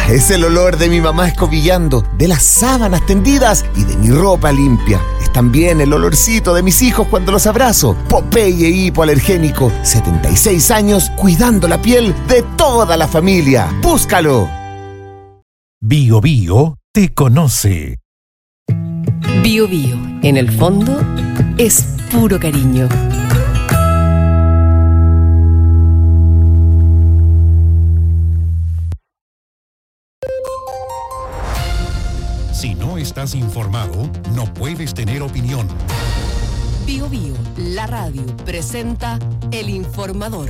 Es el olor de mi mamá escobillando, de las sábanas tendidas y de mi ropa limpia. Es también el olorcito de mis hijos cuando los abrazo. Popeye hipoalergénico, 76 años cuidando la piel de toda la familia. ¡Búscalo! Bio Bio te conoce. Bio Bio, en el fondo, es puro cariño. Si no estás informado, no puedes tener opinión. Bio Bio, la radio, presenta El Informador.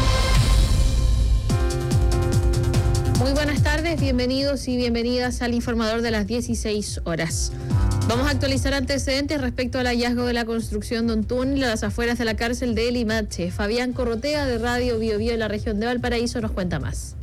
Muy buenas tardes, bienvenidos y bienvenidas al Informador de las 16 horas. Vamos a actualizar antecedentes respecto al hallazgo de la construcción de un túnel a las afueras de la cárcel de Limache. Fabián Corrotea, de Radio Bio Bio en la región de Valparaíso, nos cuenta más.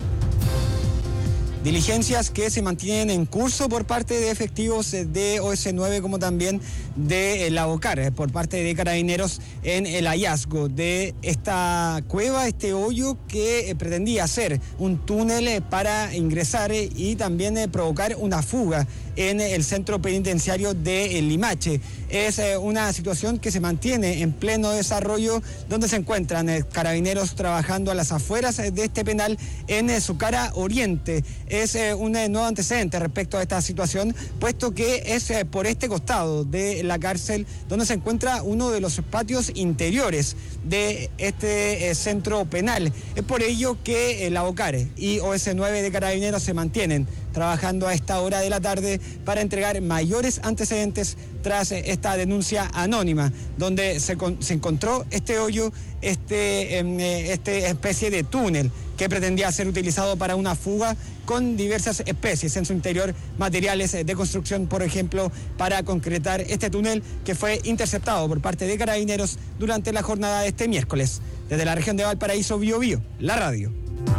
Diligencias que se mantienen en curso por parte de efectivos de OS9 como también de la OCAR, por parte de Carabineros, en el hallazgo de esta cueva, este hoyo que pretendía ser un túnel para ingresar y también provocar una fuga en el centro penitenciario de Limache. Es una situación que se mantiene en pleno desarrollo, donde se encuentran Carabineros trabajando a las afueras de este penal en su cara oriente. Es un nuevo antecedente respecto a esta situación, puesto que es por este costado de la cárcel donde se encuentra uno de los patios interiores de este centro penal. Es por ello que la OCAR y OS9 de Carabineros se mantienen trabajando a esta hora de la tarde para entregar mayores antecedentes tras esta denuncia anónima, donde se encontró este hoyo, esta especie de túnel que pretendía ser utilizado para una fuga con diversas especies en su interior, materiales de construcción, por ejemplo, para concretar este túnel que fue interceptado por parte de Carabineros durante la jornada de este miércoles. Desde la región de Valparaíso, Bio Bio, la radio.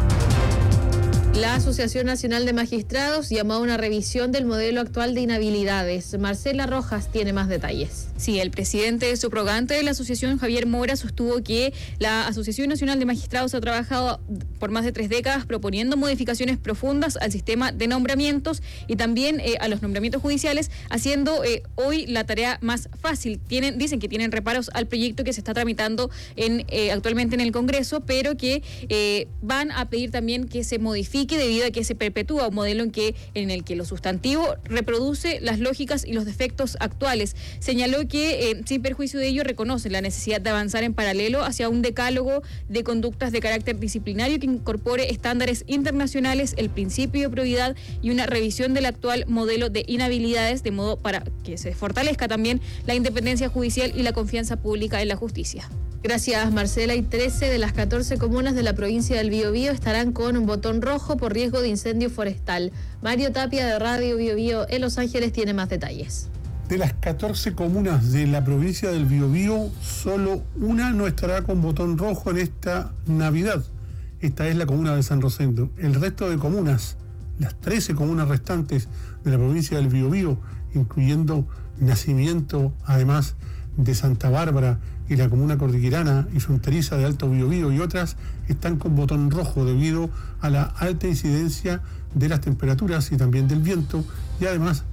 La Asociación Nacional de Magistrados llamó a una revisión del modelo actual de inhabilidades. Marcela Rojas tiene más detalles. Sí, el presidente subrogante de la asociación, Javier Mora, sostuvo que la Asociación Nacional de Magistrados ha trabajado por más de 3 décadas proponiendo modificaciones profundas al sistema de nombramientos y también a los nombramientos judiciales, haciendo hoy la tarea más fácil. Dicen que tienen reparos al proyecto que se está tramitando actualmente en el Congreso, pero que van a pedir también que se modifique debido a que se perpetúa un modelo en el que lo sustantivo reproduce las lógicas y los defectos actuales. Señaló que, sin perjuicio de ello, reconoce la necesidad de avanzar en paralelo hacia un decálogo de conductas de carácter disciplinario que incorpore estándares internacionales, el principio de probidad y una revisión del actual modelo de inhabilidades, de modo para que se fortalezca también la independencia judicial y la confianza pública en la justicia. Gracias, Marcela. Y 13 de las 14 comunas de la provincia del Biobío estarán con un botón rojo por riesgo de incendio forestal. Mario Tapia, de Radio Bio Bio en Los Ángeles, tiene más detalles. De las 14 comunas de la provincia del Biobío, solo una no estará con botón rojo en esta Navidad. Esta es la comuna de San Rosendo. El resto de comunas, las 13 comunas restantes de la provincia del Biobío, incluyendo Nacimiento, además de Santa Bárbara y la comuna cordillerana y fronteriza de Alto Biobío y otras, están con botón rojo debido a la alta incidencia de las temperaturas y también del viento, y además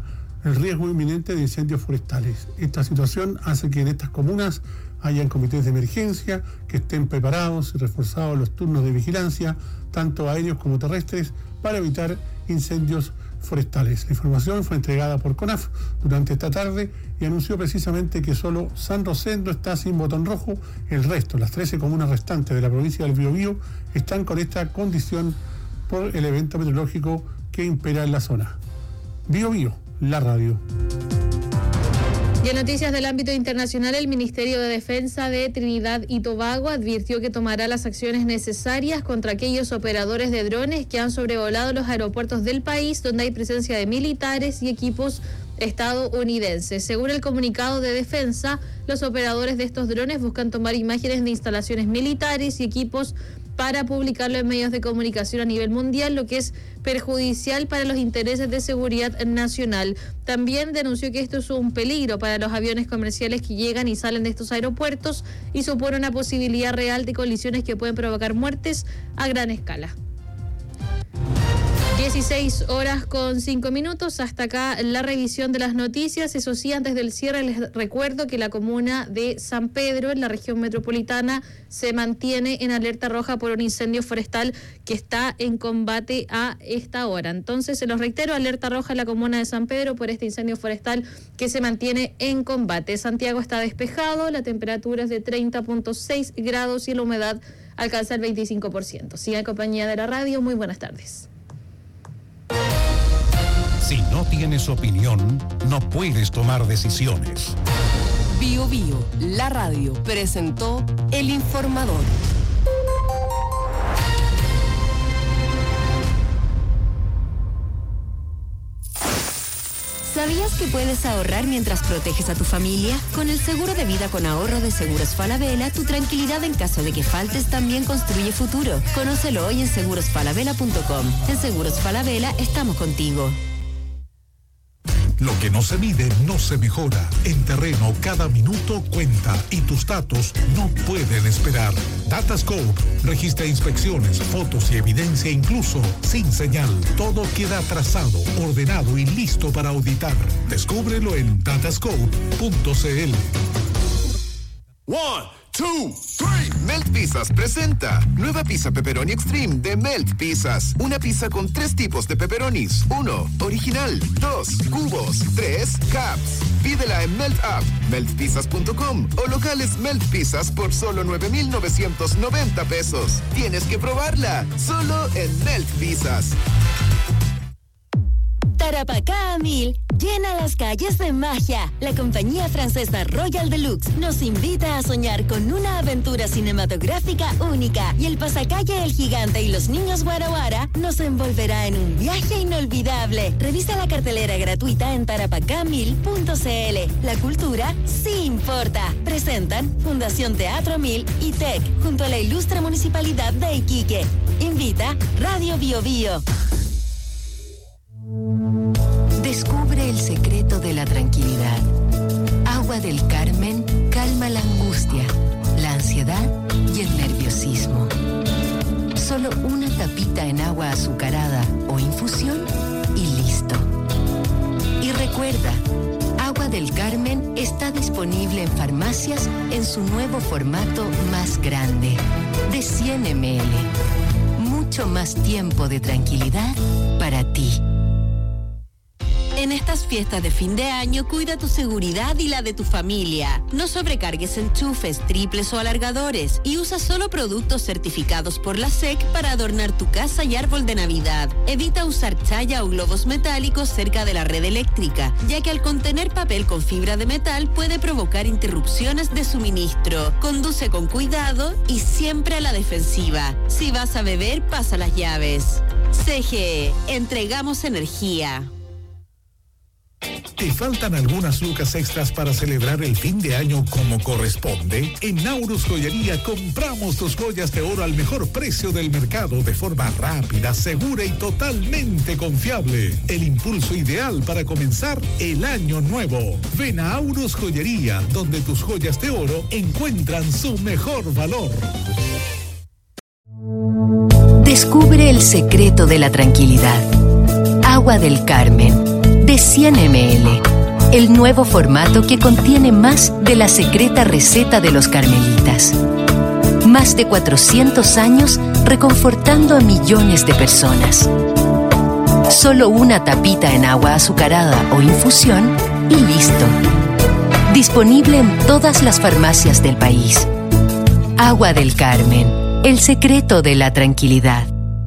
el riesgo inminente de incendios forestales. Esta situación hace que en estas comunas hayan comités de emergencia que estén preparados y reforzados los turnos de vigilancia, tanto aéreos como terrestres, para evitar incendios forestales. La información fue entregada por CONAF durante esta tarde y anunció precisamente que solo San Rosendo está sin botón rojo. El resto, las 13 comunas restantes de la provincia del Biobío, están con esta condición por el evento meteorológico que impera en la zona. Bio Bio, la radio. Y en noticias del ámbito internacional, el Ministerio de Defensa de Trinidad y Tobago advirtió que tomará las acciones necesarias contra aquellos operadores de drones que han sobrevolado los aeropuertos del país donde hay presencia de militares y equipos estadounidenses. Según el comunicado de defensa, los operadores de estos drones buscan tomar imágenes de instalaciones militares y equipos para publicarlo en medios de comunicación a nivel mundial, lo que es perjudicial para los intereses de seguridad nacional. También denunció que esto es un peligro para los aviones comerciales que llegan y salen de estos aeropuertos y supone una posibilidad real de colisiones que pueden provocar muertes a gran escala. 16:05. Hasta acá la revisión de las noticias. Eso sí, antes del cierre les recuerdo que la comuna de San Pedro, en la región metropolitana, se mantiene en alerta roja por un incendio forestal que está en combate a esta hora. Entonces, se los reitero, alerta roja en la comuna de San Pedro por este incendio forestal que se mantiene en combate. Santiago está despejado, la temperatura es de 30.6 grados y la humedad alcanza el 25%. Siga en compañía de la radio. Muy buenas tardes. Si no tienes opinión, no puedes tomar decisiones. Bio Bio, la radio, presentó El Informador. ¿Sabías que puedes ahorrar mientras proteges a tu familia? Con el seguro de vida con ahorro de Seguros Falabella, tu tranquilidad en caso de que faltes también construye futuro. Conócelo hoy en segurosfalabella.com. En Seguros Falabella estamos contigo. Lo que no se mide no se mejora. En Terreno cada minuto cuenta y tus datos no pueden esperar. Datascope registra inspecciones, fotos y evidencia incluso sin señal. Todo queda trazado, ordenado y listo para auditar. Descúbrelo en datascope.cl. 1, 2, 3. Melt Pizzas presenta nueva pizza pepperoni extreme de Melt Pizzas. Una pizza con 3 tipos de pepperonis. 1, original. 2, cubos. 3, caps. Pídela en Melt App, meltpizzas.com o locales Melt Pizzas por solo 9,990 pesos. Tienes que probarla, solo en Melt Pizzas. Tarapacá a 1000 llena las calles de magia. La compañía francesa Royal Deluxe nos invita a soñar con una aventura cinematográfica única y el pasacalle El Gigante y los Niños Guara Guara nos envolverá en un viaje inolvidable. Revisa la cartelera gratuita en tarapacá1000.cl. La cultura sí importa. Presentan Fundación Teatro 1000 y TEC junto a la ilustre Municipalidad de Iquique. Invita Radio Bio Bio. Descubre el secreto de la tranquilidad. Agua del Carmen calma la angustia, la ansiedad y el nerviosismo. Solo una tapita en agua azucarada o infusión y listo. Y recuerda, Agua del Carmen está disponible en farmacias en su nuevo formato más grande, de 100 ml. Mucho más tiempo de tranquilidad para ti. En estas fiestas de fin de año, cuida tu seguridad y la de tu familia. No sobrecargues enchufes, triples o alargadores y usa solo productos certificados por la SEC para adornar tu casa y árbol de Navidad. Evita usar chaya o globos metálicos cerca de la red eléctrica, ya que al contener papel con fibra de metal puede provocar interrupciones de suministro. Conduce con cuidado y siempre a la defensiva. Si vas a beber, pasa las llaves. CGE, entregamos energía. ¿Te faltan algunas lucas extras para celebrar el fin de año como corresponde? En Naurus Joyería compramos tus joyas de oro al mejor precio del mercado de forma rápida, segura y totalmente confiable. El impulso ideal para comenzar el año nuevo. Ven a Naurus Joyería, donde tus joyas de oro encuentran su mejor valor. Descubre el secreto de la tranquilidad. Agua del Carmen, de 100 ml. El nuevo formato que contiene más de la secreta receta de los carmelitas. Más de 400 años reconfortando a millones de personas. Solo una tapita en agua azucarada o infusión y listo. Disponible en todas las farmacias del país. Agua del Carmen, el secreto de la tranquilidad.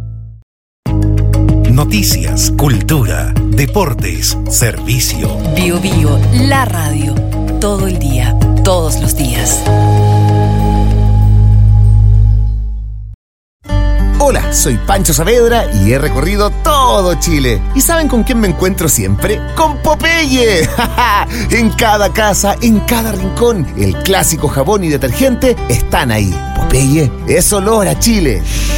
Noticias, cultura, deportes, servicio. Bio Bio, la radio. Todo el día, todos los días. Hola, soy Pancho Saavedra y he recorrido todo Chile. ¿Y saben con quién me encuentro siempre? ¡Con Popeye! En cada casa, en cada rincón, el clásico jabón y detergente están ahí. Popeye es olor a Chile.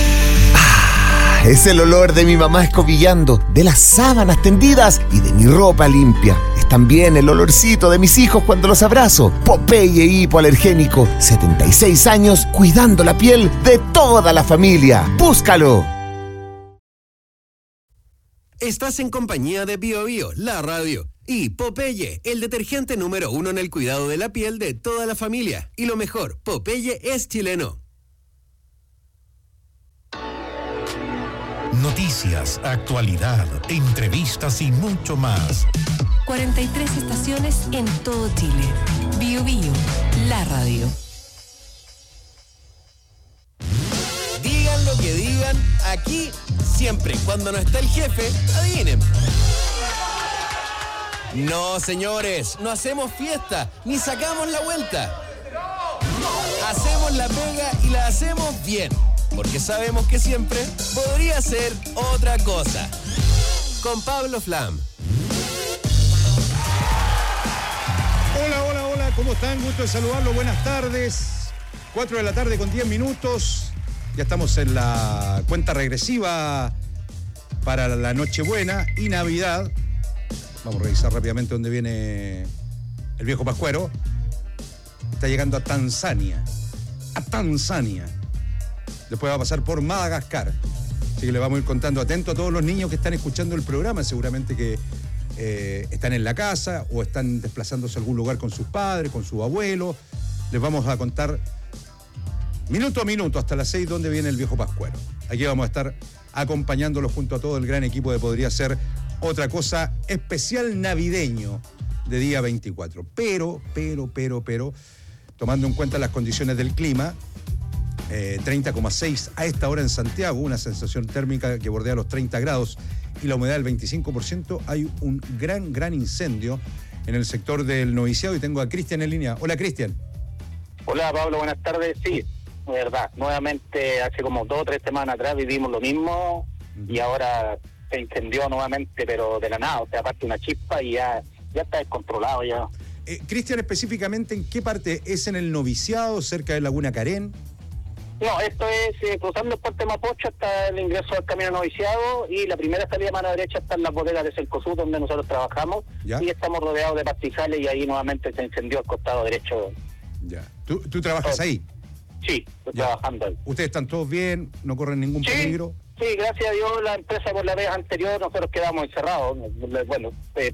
Es el olor de mi mamá escobillando, de las sábanas tendidas y de mi ropa limpia. Es también el olorcito de mis hijos cuando los abrazo. Popeye hipoalergénico, 76 años cuidando la piel de toda la familia. ¡Búscalo! Estás en compañía de Bio Bio, la radio, y Popeye, el detergente número 1 en el cuidado de la piel de toda la familia. Y lo mejor, Popeye es chileno. Noticias, actualidad, entrevistas y mucho más. 43 estaciones en todo Chile. Bio Bio, la radio. Digan lo que digan, aquí, siempre y cuando no está el jefe, adivinen. No, señores, no hacemos fiesta, ni sacamos la vuelta. Hacemos la pega y la hacemos bien, porque sabemos que siempre podría ser otra cosa. Con Pablo Flam. Hola, ¿cómo están? Gusto de saludarlos, buenas tardes. 4 de la tarde con 10 minutos. Ya estamos en la cuenta regresiva para la Nochebuena y Navidad. Vamos a revisar rápidamente dónde viene el viejo Pascuero. Está llegando a Tanzania. Después va a pasar por Madagascar. Así que le vamos a ir contando. Atento a todos los niños que están escuchando el programa, seguramente que están en la casa o están desplazándose a algún lugar con sus padres, con sus abuelos. Les vamos a contar minuto a minuto hasta las 6 dónde viene el viejo Pascuero. Aquí vamos a estar acompañándolos junto a todo el gran equipo de Podría Ser Otra Cosa, especial navideño de día 24. Pero, tomando en cuenta las condiciones del clima, 30,6 a esta hora en Santiago, una sensación térmica que bordea los 30 grados y la humedad del 25%, hay un gran incendio en el sector del noviciado y tengo a Cristian en línea. Hola, Cristian. Hola, Pablo, buenas tardes. Sí, de verdad, nuevamente hace como 2 o 3 semanas atrás vivimos lo mismo y ahora se incendió nuevamente, pero de la nada, o sea, aparte una chispa y ya está descontrolado ya. Cristian, específicamente, ¿en qué parte? ¿Es en el noviciado, cerca de Laguna Carén? No, esto es cruzando el puente Mapocho hasta el ingreso al camino noviciado y la primera salida a mano derecha está en las bodegas de Cercosud, donde nosotros trabajamos. ¿Ya? Y estamos rodeados de pastizales y ahí nuevamente se incendió el costado derecho. Ya. ¿Tú trabajas ahí? Sí, estoy trabajando ahí. ¿Ustedes están todos bien? ¿No corren ningún peligro? Sí, gracias a Dios, la empresa por la vez anterior nosotros quedamos encerrados. Bueno,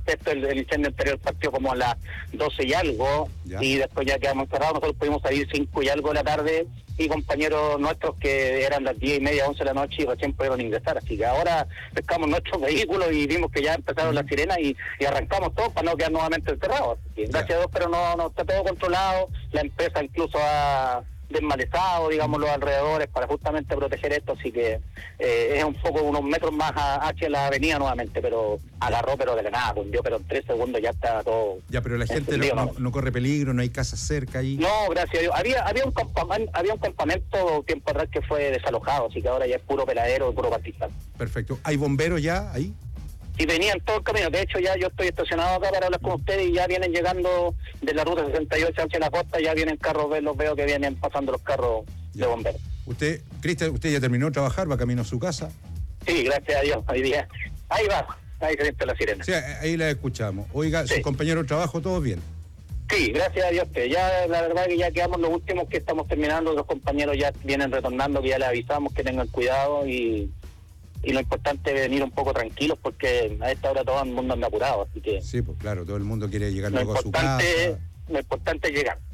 el incendio anterior partió como a las 12 y algo, y después ya quedamos encerrados. Nosotros pudimos salir 5 y algo de la tarde, y compañeros nuestros que eran las 10:30, 11 de la noche y recién pudieron ingresar. Así que ahora pescamos nuestros vehículos y vimos que ya empezaron las sirenas y arrancamos todos para no quedar nuevamente encerrados. Gracias a Dios, pero no está todo controlado. La empresa incluso ha desmalezado, digamos, los alrededores para justamente proteger esto, así que es un poco unos metros más hacia la avenida nuevamente, pero agarró, pero de la nada, hundió, pero en 3 segundos ya está todo. Ya, pero la gente no corre peligro, no hay casas cerca ahí. No, gracias a Dios. Había un campamento tiempo atrás que fue desalojado, así que ahora ya es puro peladero, puro pastizal. Perfecto. ¿Hay bomberos ya ahí? Y venían todo el camino. De hecho, ya yo estoy estacionado acá para hablar con ustedes y ya vienen llegando de la ruta 68 hacia la costa, ya vienen carros, los veo que vienen pasando los carros de bomberos. Cristian, ¿usted ya terminó de trabajar? ¿Va camino a su casa? Sí, gracias a Dios. Hoy día. Ahí va. Ahí se siente la sirena. Sí, ahí la escuchamos. Oiga, sí. ¿Sus compañeros de trabajo todos bien? Sí, gracias a Dios que ya, la verdad que ya quedamos los últimos que estamos terminando, los compañeros ya vienen retornando, que ya les avisamos que tengan cuidado y lo importante es venir un poco tranquilos porque a esta hora todo el mundo anda apurado, así que... Sí, pues claro, todo el mundo quiere llegar luego a su casa. Lo importante es llegar.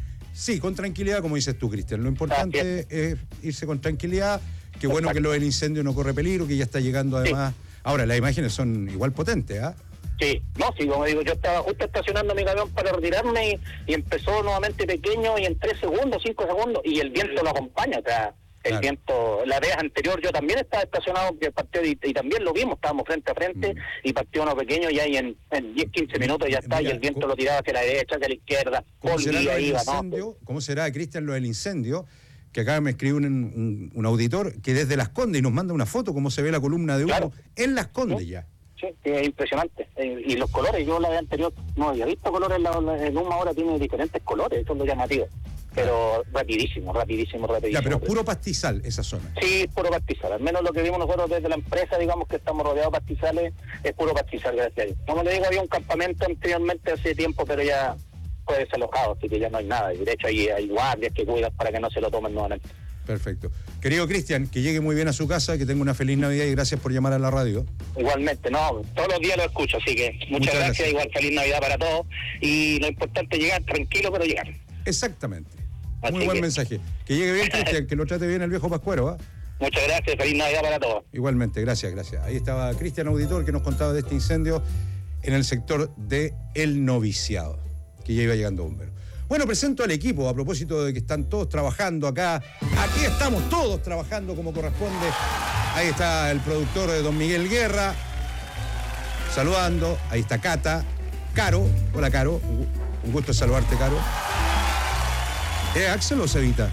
Sí, con tranquilidad, como dices tú, Cristian. Lo importante es irse con tranquilidad. Qué bueno que lo del incendio no corre peligro, que ya está llegando además... Sí. Ahora, las imágenes son igual potentes, ¿ah? Sí, como digo, yo estaba justo estacionando mi camión para retirarme y empezó nuevamente pequeño y en 3 segundos, 5 segundos, y el viento lo acompaña, o sea... El viento, la vez anterior yo también estaba estacionado, que partió y también lo vimos, estábamos frente a frente y partió uno pequeño y ahí en 10-15 minutos ya está, y el viento lo tiraba hacia la derecha, hacia la izquierda. ¿Cómo será, Cristian, lo del incendio? Que acá me escribe un auditor que desde Las Condes y nos manda una foto, cómo se ve la columna de humo en Las Condes ya. Sí, es impresionante. Y los colores, yo la vez anterior no había visto colores, el humo ahora tiene diferentes colores, eso es lo llamativo. Pero rapidísimo. Ya, pero es puro pastizal esa zona. Sí, es puro pastizal. Al menos lo que vimos nosotros desde la empresa, digamos que estamos rodeados de pastizales, es puro pastizal, gracias a Dios. Como le digo, había un campamento anteriormente hace tiempo, pero ya fue desalojado, así que ya no hay nada. Y de hecho hay guardias que cuidan para que no se lo tomen nuevamente. Perfecto. Querido Cristian, que llegue muy bien a su casa, que tenga una feliz Navidad y gracias por llamar a la radio. Igualmente, no, todos los días lo escucho, así que muchas gracias, igual feliz Navidad para todos y lo importante es llegar tranquilo, pero llegar. Exactamente. Así muy buen que... mensaje. Que llegue bien, Cristian, que lo trate bien el viejo Pascuero, ¿ah? Muchas gracias, feliz Navidad para todos. Igualmente, gracias. Ahí estaba Cristian Auditor, que nos contaba de este incendio en el sector de El Noviciado, que ya iba llegando bombero. Bueno, presento al equipo, a propósito de que están todos trabajando acá. Aquí estamos todos trabajando como corresponde. Ahí está el productor de Don Miguel Guerra, saludando. Ahí está Cata. Caro. Hola, Caro. Un gusto saludarte, Caro. ¿Es Axel o Cevita?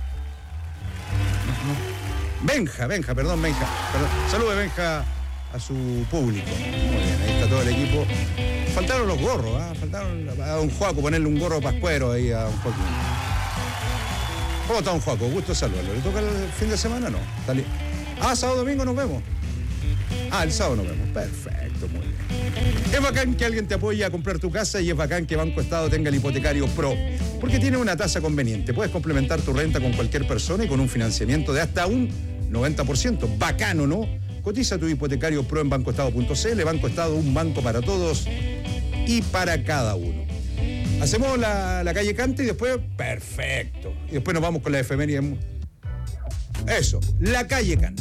Benja. Perdón. Salude, Benja, a su público. Muy bien, ahí está todo el equipo. Faltaron los gorros, ¿ah? Faltaron a don Juaco, ponerle un gorro pascuero ahí a don Joaquín. ¿Cómo está don Juaco? Gusto saludarlo. ¿Le toca el fin de semana? No. Sábado, domingo nos vemos. El sábado nos vemos. Perfecto, muy bien. Es bacán que alguien te apoye a comprar tu casa y es bacán que Banco Estado tenga el hipotecario Pro, porque tiene una tasa conveniente. Puedes complementar tu renta con cualquier persona y con un financiamiento de hasta un 90%. Bacano, ¿no? Cotiza tu hipotecario Pro en bancoestado.cl. Banco Estado, un banco para todos y para cada uno. Hacemos la calle Canta y después, perfecto. Y después nos vamos con la efeméride. Eso, la calle Canta.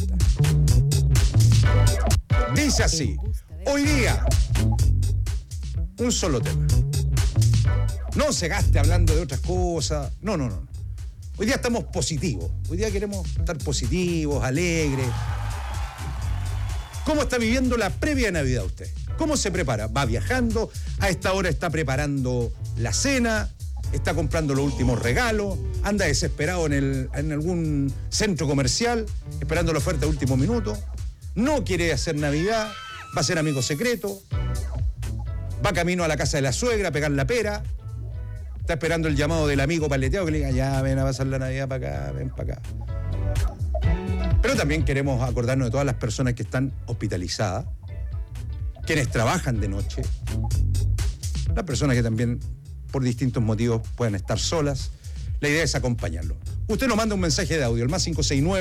Dice así: hoy día, un solo tema. No se gaste hablando de otras cosas. No. Hoy día estamos positivos. Hoy día queremos estar positivos, alegres. ¿Cómo está viviendo la previa de Navidad usted? ¿Cómo se prepara? ¿Va viajando? ¿A esta hora está preparando la cena? ¿Está comprando los últimos regalos? ¿Anda desesperado en algún centro comercial esperando la oferta de último minuto? ¿No quiere hacer Navidad? ¿Va a ser amigo secreto? ¿Va camino a la casa de la suegra a pegar la pera? ¿Está esperando el llamado del amigo paleteado que le diga, ya, ven a pasar la Navidad para acá, ven para acá? Pero también queremos acordarnos de todas las personas que están hospitalizadas, quienes trabajan de noche, las personas que también por distintos motivos pueden estar solas. La idea es acompañarlo. Usted nos manda un mensaje de audio, el más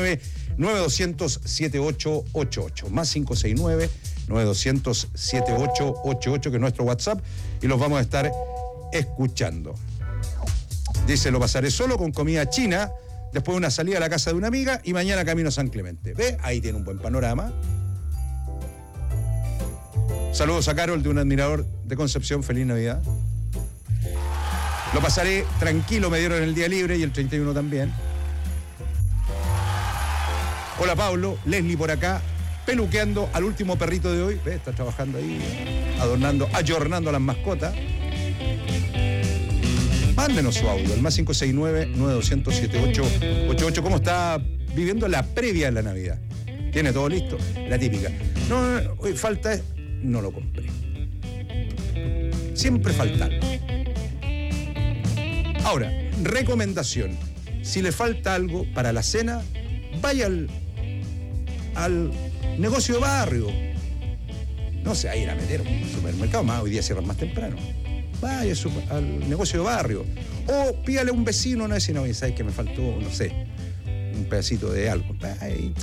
569-9200-7888, más 569-9200-7888, que es nuestro WhatsApp, y los vamos a estar escuchando. Dice, lo pasaré solo con comida china, después de una salida a la casa de una amiga y mañana camino a San Clemente. ¿Ve? Ahí tiene un buen panorama. Saludos a Carol, de un admirador de Concepción. Feliz Navidad. Lo pasaré tranquilo, me dieron el día libre y el 31 también. Hola Pablo, Leslie por acá, peluqueando al último perrito de hoy. ¿Ve? Está trabajando ahí, ayornando a las mascotas. Mándenos su audio, el más 569-9200-7888. ¿Cómo está viviendo la previa de la Navidad? ¿Tiene todo listo? La típica. No, hoy falta, no lo compré. Siempre falta algo. Ahora, recomendación. Si le falta algo para la cena, vaya al negocio de barrio. No se va a ir a meter a un supermercado, más hoy día cierran más temprano. Vaya al negocio de barrio. O pídale a un vecino, una vecina, oye, ¿sabes que me faltó, no sé, un pedacito de algo? Ay.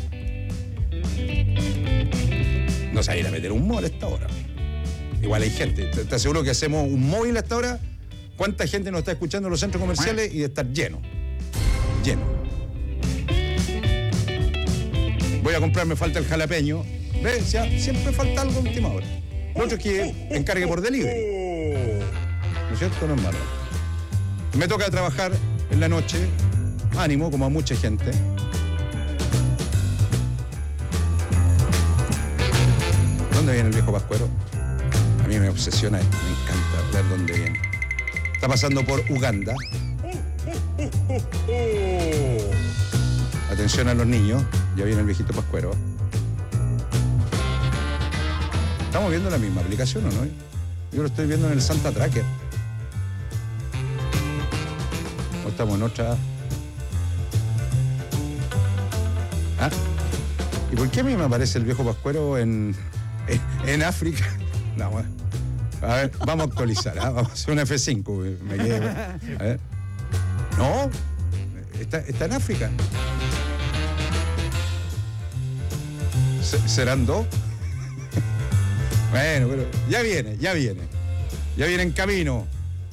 No se va a ir a meter un mall a esta hora. Igual hay gente. Te aseguro que hacemos un móvil a esta hora. ¿Cuánta gente nos está escuchando en los centros comerciales y de estar lleno? Lleno. Voy a comprar, me falta el jalapeño. ¿Ves? Siempre falta algo a última hora. Lo otro es que encargue por delivery. ¿No es cierto? No es malo. Me toca trabajar en la noche. Ánimo, como a mucha gente. ¿Dónde viene el viejo Pascuero? A mí me obsesiona esto, me encanta ver dónde viene. Está pasando por Uganda. Atención a los niños, ya viene el viejito Pascuero. ¿Estamos viendo la misma aplicación o no? Yo lo estoy viendo en el Santa Tracker. ¿O estamos en otra? ¿Y por qué a mí me aparece el viejo Pascuero en África? No, bueno. A ver, vamos a actualizar, vamos a hacer un F5. Me quedé, a ver. No, está en África. ¿Serán 2? Bueno, pero ya viene. Ya viene en camino.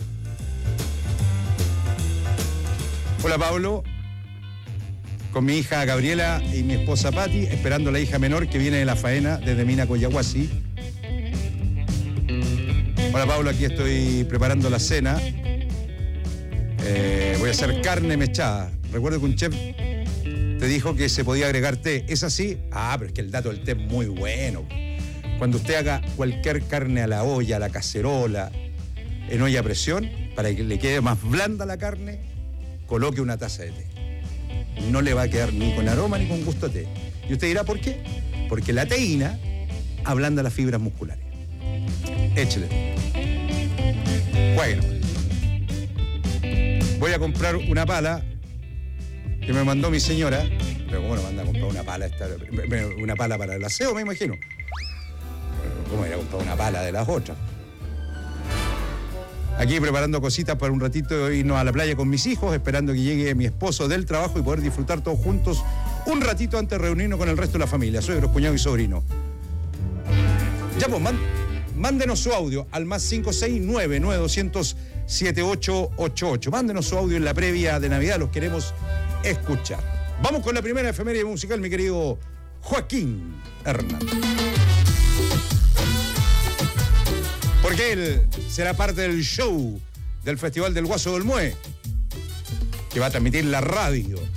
Hola, Pablo. Con mi hija Gabriela y mi esposa Patti, esperando a la hija menor que viene de la faena desde Mina, Coyahuasi. Hola, Pablo, aquí estoy preparando la cena. Voy a hacer carne mechada. Recuerdo que un chef te dijo que se podía agregar té. ¿Es así? Pero es que el dato del té es muy bueno. Cuando usted haga cualquier carne a la olla, a la cacerola, en olla a presión, para que le quede más blanda la carne, coloque una taza de té. No le va a quedar ni con aroma ni con gusto a té. Y usted dirá, ¿por qué? Porque la teína ablanda las fibras musculares. Échele. Bueno. Voy a comprar una pala que me mandó mi señora. Pero ¿cómo no manda a comprar una pala? Una pala para el aseo, me imagino. ¿Cómo ir a comprar una pala de las otras? Aquí preparando cositas para un ratito irnos a la playa con mis hijos, esperando que llegue mi esposo del trabajo y poder disfrutar todos juntos un ratito antes de reunirnos con el resto de la familia, suegros, cuñados y sobrinos. Ya pues, mándenos su audio al más 569-9200-7888. Mándenos su audio en la previa de Navidad, los queremos escuchar. Vamos con la primera efeméride musical, mi querido Joaquín Hernández. Porque él será parte del show del Festival del Guaso del Mue, que va a transmitir la radio.